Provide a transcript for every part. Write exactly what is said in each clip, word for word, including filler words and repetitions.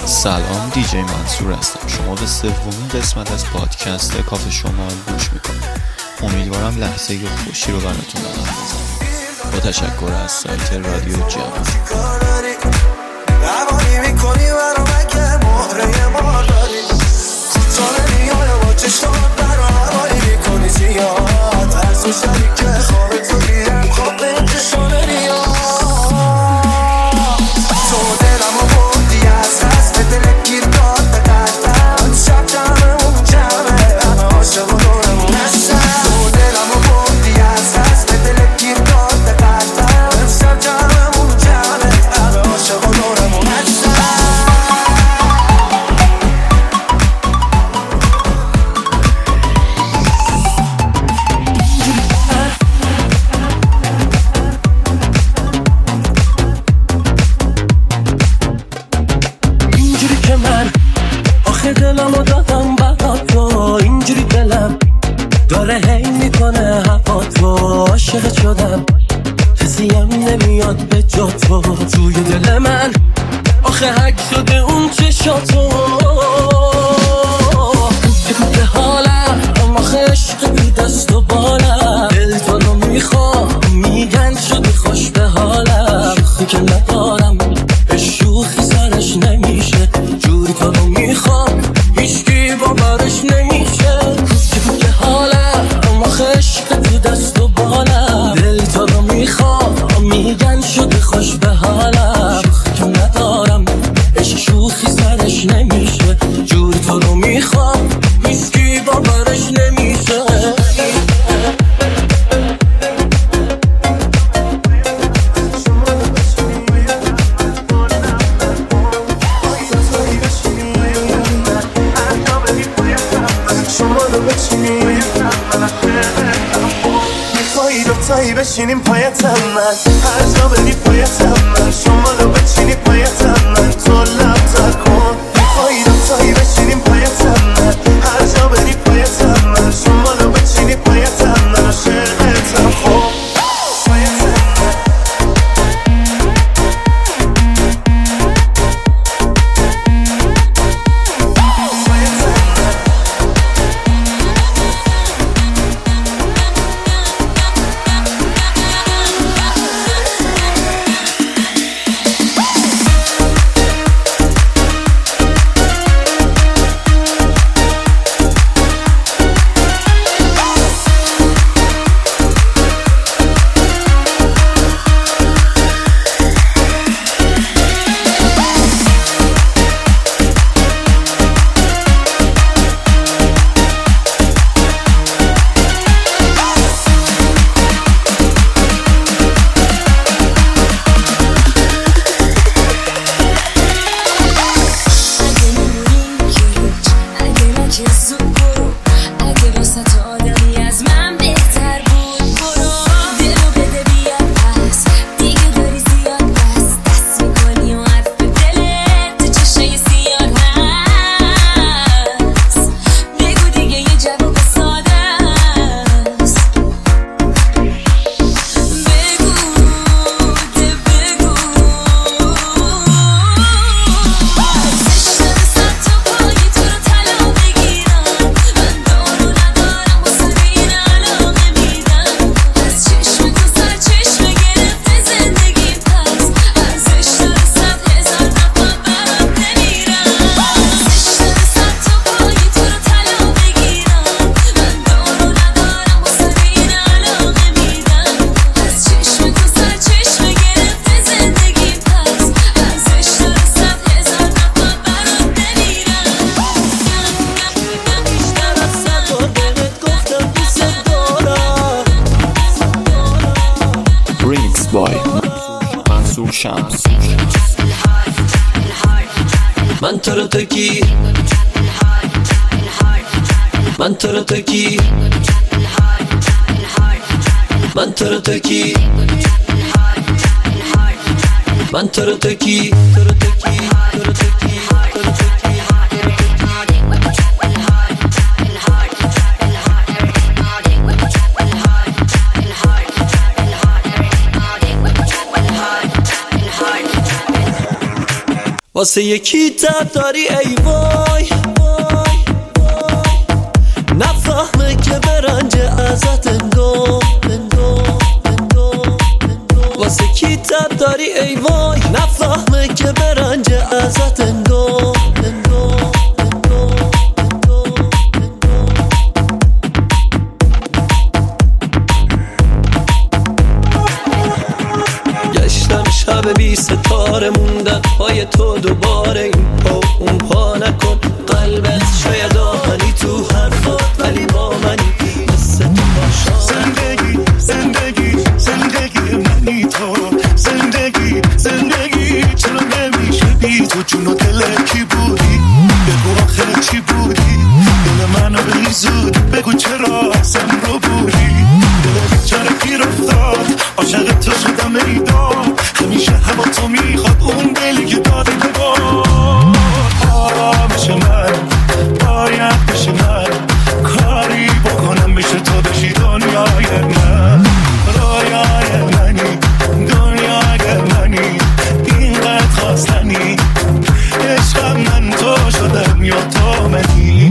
سلام، دیجی منصور هستم. شما به سومین قسمت از پادکست کافه شمال گوش میکنید. امیدوارم لحظه خوشی رو براتون رقم بزنم. با تشکر از سایت رادیو جوان. روانی میکنی برام اگه مهره ما داری سیطانه میاره با چشتان برام روانی میکنی زیاد ترس و شریکه خواب تو بیرم خواب به انتشانه نیاد تو دلم و بودی از هست به دلت گیر داد به قلبم شب جمعمون جمعه همه عاشق و دورمون هستن تو دلم و بودی از هست به دلت گیر داد به قلبم شب جمعمون جمعه همه عاشق و دورمون هستن دلمو دادم برات تو اینجوری دلم داره هی میکنه هوا تو عاشق شدم کسیم نمیاد به جا تو توی دل من آخه حک شده اون چشاتو بگو که حالم آخه عشق بی دست و بالم دل تو رو میخوام میگن شدی خوش به حالم شوخی که ندارم به شوخی سرش نمیشه جوری تو رو میخوام هیچکی باورش نمیشه بگو که حالم آخه عشق بی دست و بالم دل تو رو میخوام میگن شدی خوش به حالم شوخی که ندارم عشق شوخی سرش نمیشه جوری تو رو میخوام هیچکی باورش نمیشه تایی بشینیم پایتم من هر جا بری پایتم من شمالو بچینی پایتم من تو لب تکن میخوایی دو تایی بشینیم پایتم من هر جا بری پایتم من شمالو بچینی پایتم من عاشقتم خوب من تو رو تکی من تو رو تکی من تو رو تکی من تو رو تکی تو رو تکی تو رو تکی تو رو تکی واسه یکی تب داری ای وای، نفهمه که برنجه ازت انگار، واسه کی تب داری ای وای، نفهمه که برنجه ازت انگار. گشتم شب بی ستاره موندن پای تو دوباره، این پا اون پا نکن قلبت شاید آهنی تو حرفات ولی با منی مثل تو باشم. زندگی زندگی زندگی منی تو، زندگی زندگی چرا نمیشه بی تو؟ جون و دل کی بودی؟ بگو آخر چی بودی؟ دل منو بی زود بگو چرا ازم رو بودی؟ دل بیچاره گیر افتاد عاشق تو شدم ای داد، همیشه هوا تو میخواد اون دلی که دادی ببار. آه میشه من باید بشه من کاری بکنم میشه تو بشی دنیای من، رویای منی دنیای منی اینقدر خواستنی، عشقم من تو شدم یا تو منی.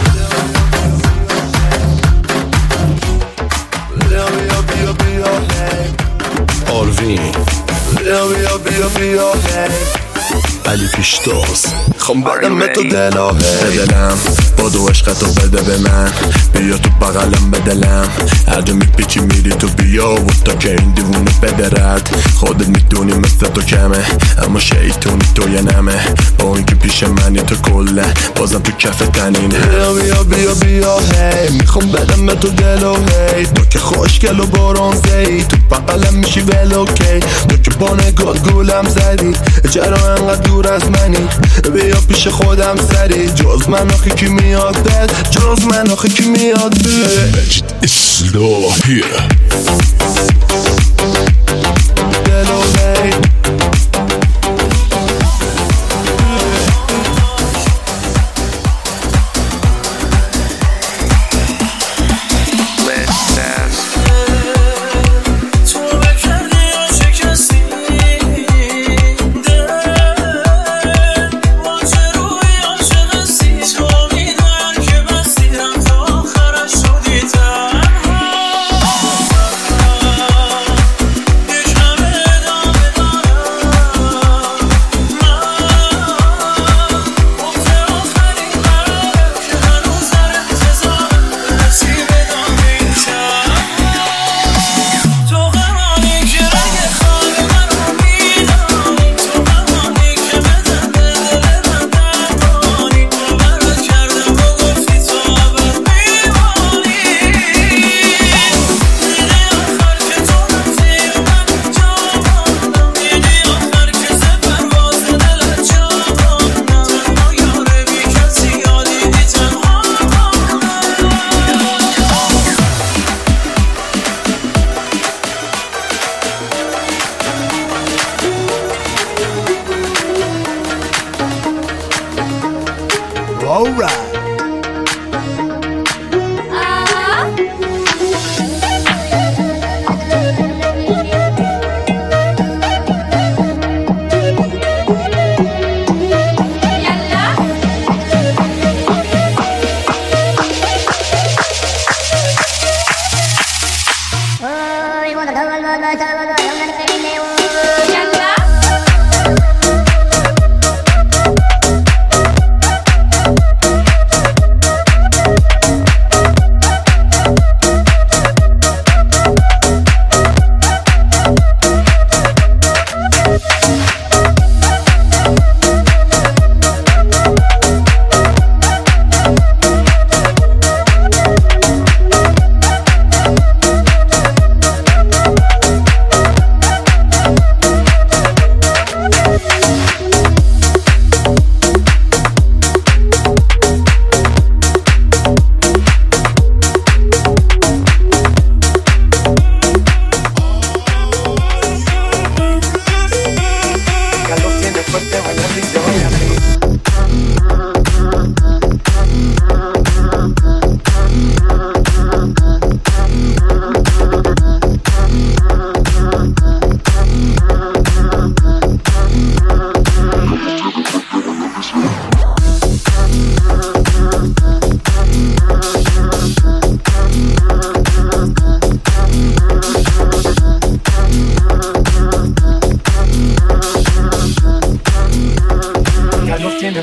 بیا بیا بیا آروین بیا بیا بیا بیا علی پیشتاز خوام بدم به تو دلاهه دلم با دو عشقتو بده به من، بیا تو بغلم به دلم، هر جا میپیچی میری تو بیا و تا که این دیوونه بدرد. خودت میدونی مثل تو کمه اما شیطونی تو یه نمه، با اینکه پیش منی تو کله بازم تو کف تنینه. بیا بیا بیا بیا هی میخوام بدم به تو دلو هی، تو که خوشگل و برونزهی تو بغلم میشی ولوکی، تو که با نگات گولم زدی چرا انقدر دور از منی؟ بیا پیش خودم سری، جز من آخی کی میاد دل، جز من آخی کی میاد دل. مجید اصلاحی دلو هی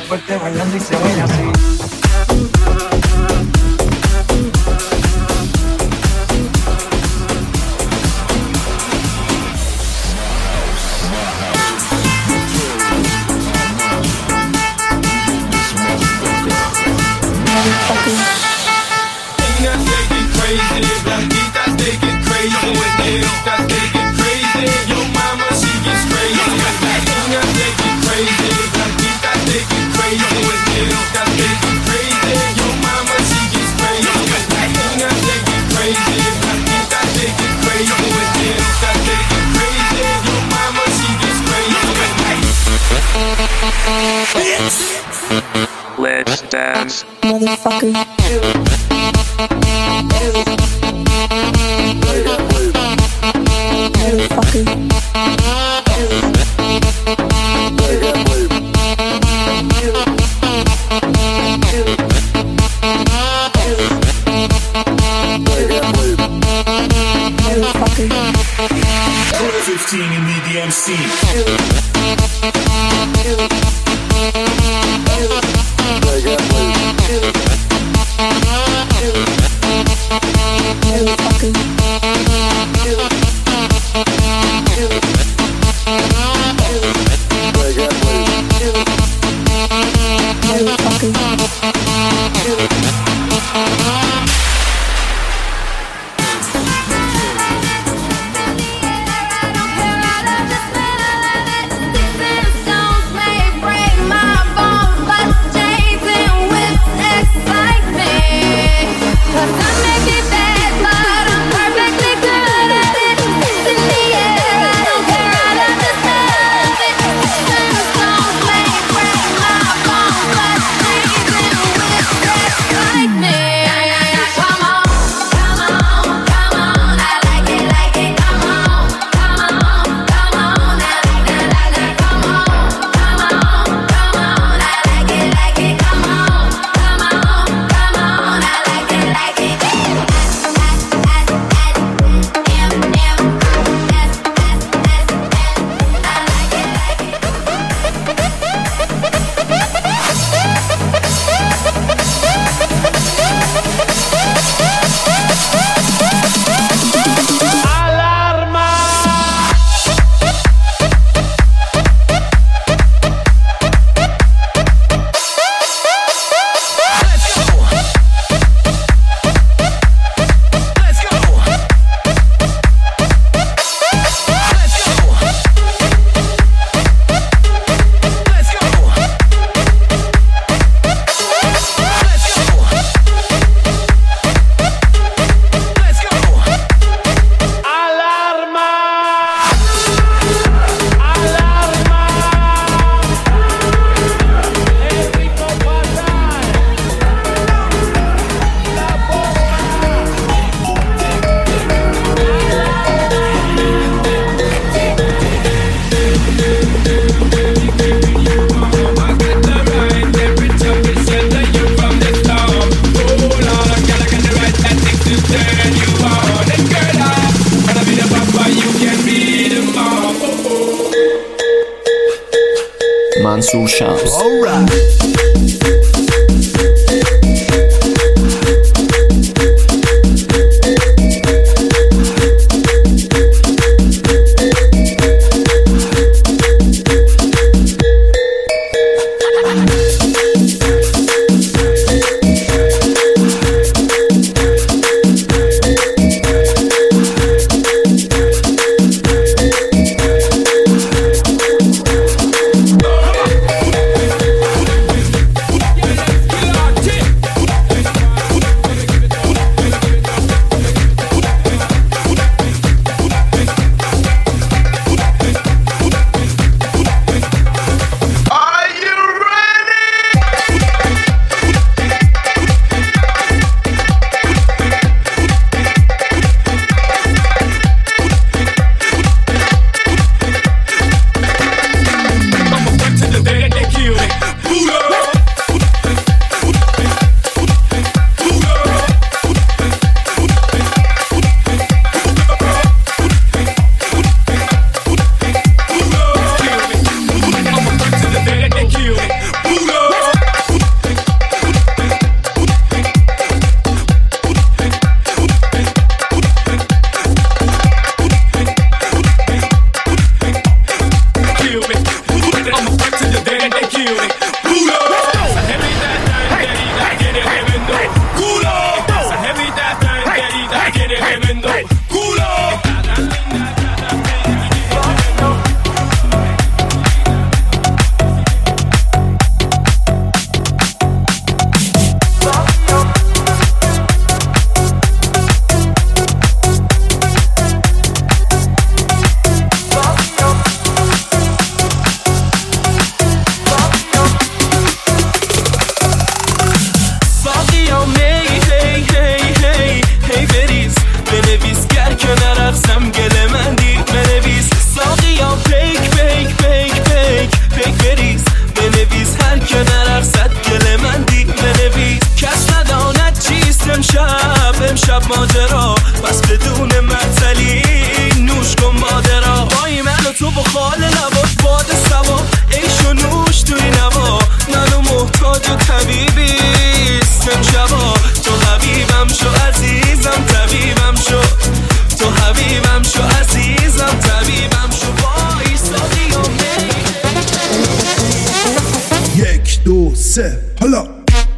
fuerte bailando y se baila así. Let's dance, motherfucker. fifteen in the D M C. Mansoor Shams. All right. kill me. I'm a threat to the dead, they kill me. Culo, that's a heavy that thing, daddy, that get it, heaven no. Culo, that's a heavy that thing, daddy, that get it, heaven no. Culo. امشب ماجرا پس بدون معطلی نوش کن مادرا وای من و تو با خال لبات باد سوا عیش و نوش توی نوا منو محتاج و طبیبیست امشبا تو حبیبم شو عزیزم طبیبم شو تو حبیبم شو عزیزم طبیبم شو وای ساقی و می یک دو سه حالا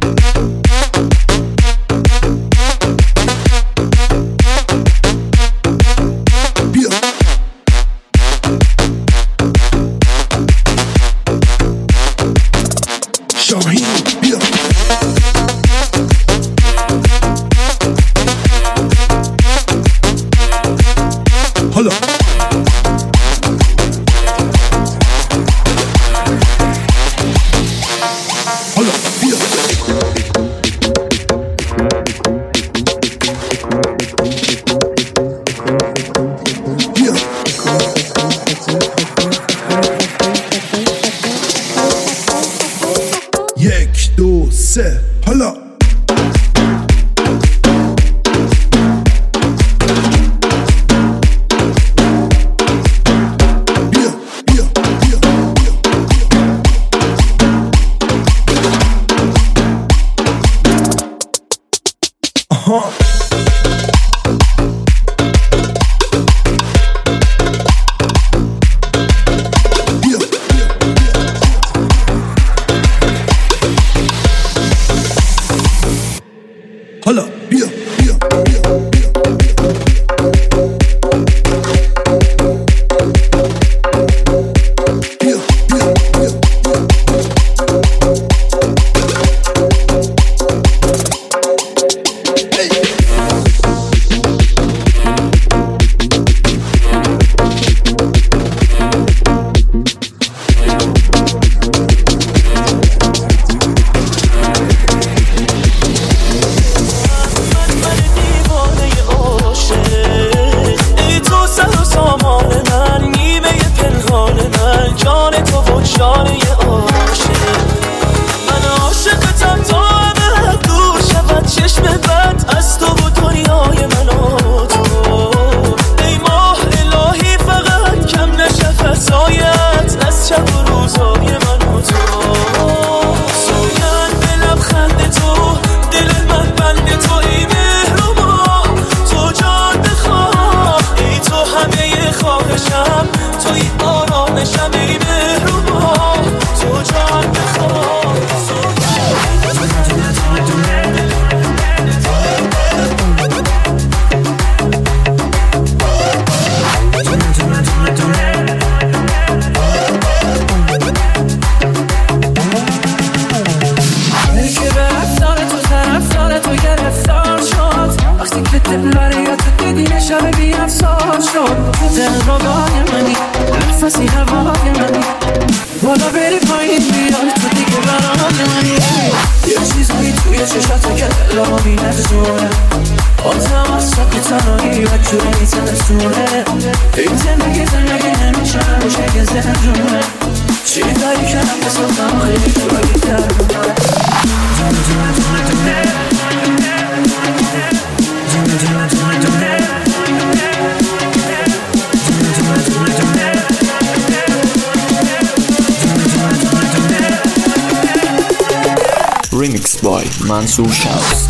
Remix by Mansoor Shams.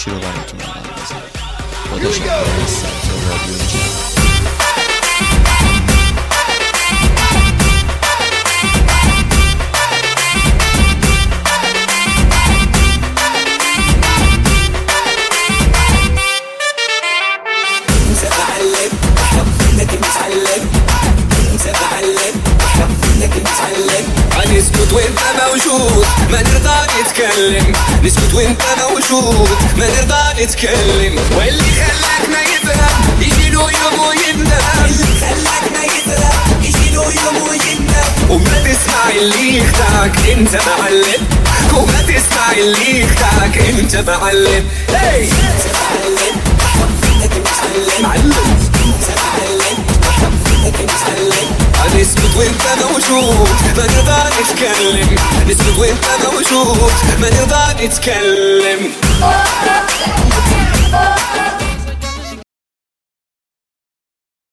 چی رو براتون آماده بذارم. با تشکر از سایت رادیو جمع. نسكت وانت موجود ما نرضى نتكلم، نسكت وانت موجود ما نرضى نتكلم، واللي خلاك ما يفهم يجيله يوم ويندم، اللي خلاك ما يفهم يجيله يوم ويندم، وما تسمع اللي يخدعك انت معلم، وما تسمع اللي يخدعك انت معلم. هي انت معلم انك متعلم، معلم انت معلم انك متعلم. نسكت وانت موجود ما نرضى نتكلم، نسكت وانت موجود ما نرضى نتكلم.